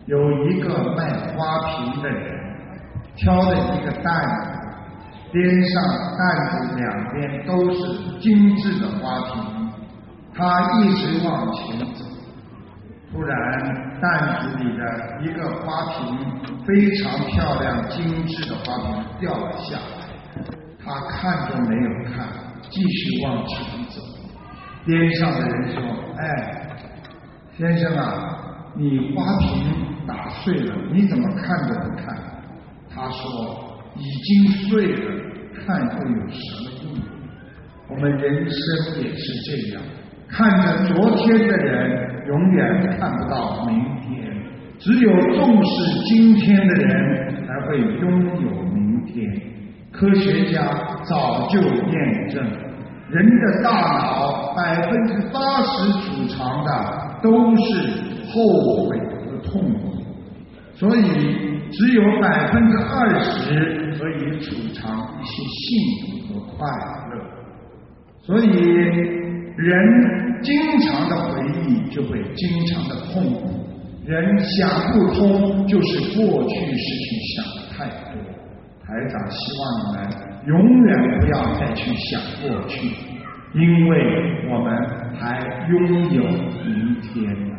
有一个卖花瓶的人，挑着一个担子，边上担子两边都是精致的花瓶，他一直往前走。突然担子里的一个花瓶，非常漂亮精致的花瓶掉了下来，他看都没有看，继续往前走。边上的人说：哎，先生啊，你花瓶打碎了，你怎么看都不看？他说：已经碎了，看会有什么用？我们人生也是这样，看着昨天的人，永远看不到明天。只有重视今天的人，才会拥有明天。科学家早就验证，人的大脑80%储藏的都是后悔和痛苦，所以只有20%可以储藏一些幸福和快乐。所以人经常的回忆，就会经常的痛苦。人想不通，就是过去事情想太多。台长希望你们永远不要再去想过去，因为我们还拥有明天。